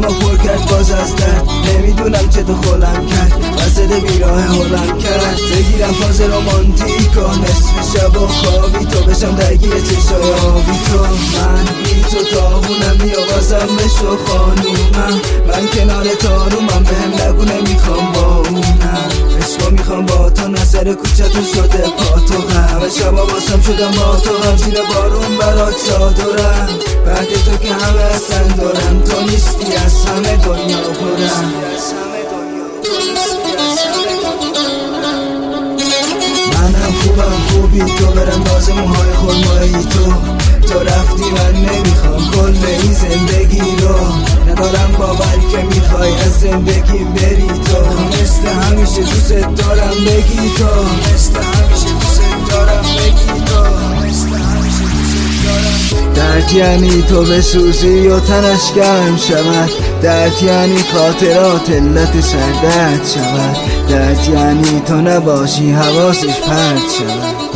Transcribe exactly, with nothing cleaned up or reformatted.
دلمو پر کرد باز از درد، نمیدونم چه تو خولم کرد، وسط بیراه هولم کرد. بگیرم فاز رومانتیکا نصف شب و خوابی تو، بشم درگیر چشای آبی تو. من بی تو تاهونم میابازم بشو خانومم، من کنار تارومم بهم نگو نمیخوام با اونم. عشقا میخوام با تو نظر کوچتون شده پاتو غم، همه شبا باسم شدم با تو غم، زیر بارون برات چادرم. بعد تو که همه اصلا دارم، تو نیستی از همه دنیا پرم. منم خوبم خوبی تو، برم باز موهای خرمایی تو. تو رفتی من نمیخوام کل این زندگی رو، ندارم باور که میخوای از زندگی بری تو. مثل همیشه دوست دارم بگی تو، مثل همیشه دوست دارم بگی تو، مثل همیشه دوست دارم. درد یعنی تو بسوزی و تنش گرم شود، درد یعنی خاطرات علت سردرد شود، درد یعنی تو نباشی حواسش پرت شود.